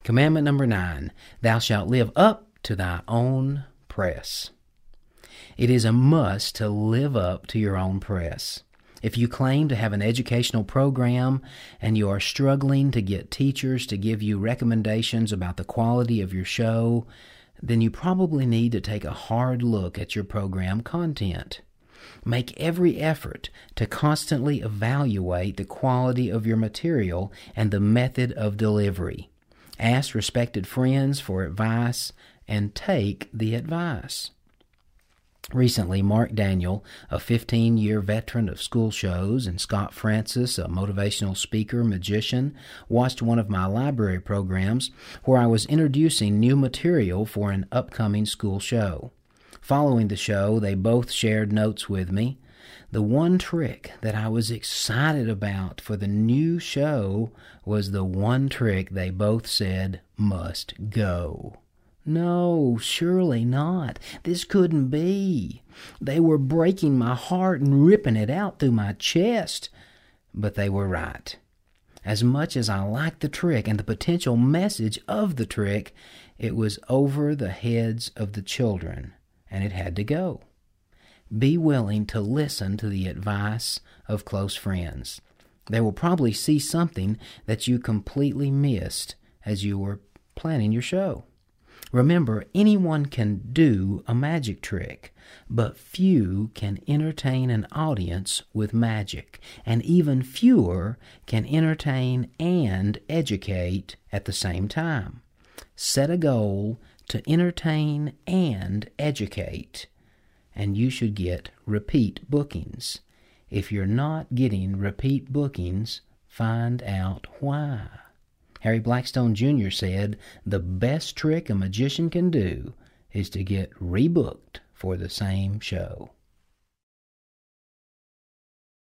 Commandment number 9, thou shalt live up to thy own press. It is a must to live up to your own press. If you claim to have an educational program and you are struggling to get teachers to give you recommendations about the quality of your show, then you probably need to take a hard look at your program content. Make every effort to constantly evaluate the quality of your material and the method of delivery. Ask respected friends for advice and take the advice. Recently, Mark Daniel, a 15-year veteran of school shows, and Scott Francis, a motivational speaker, magician, watched one of my library programs where I was introducing new material for an upcoming school show. Following the show, they both shared notes with me. The one trick that I was excited about for the new show was the one trick they both said must go. No, surely not. This couldn't be. They were breaking my heart and ripping it out through my chest. But they were right. As much as I liked the trick and the potential message of the trick, it was over the heads of the children, and it had to go. Be willing to listen to the advice of close friends. They will probably see something that you completely missed as you were planning your show. Remember, anyone can do a magic trick, but few can entertain an audience with magic, and even fewer can entertain and educate at the same time. Set a goal to entertain and educate, and you should get repeat bookings. If you're not getting repeat bookings, find out why. Harry Blackstone Jr. said, the best trick a magician can do is to get rebooked for the same show.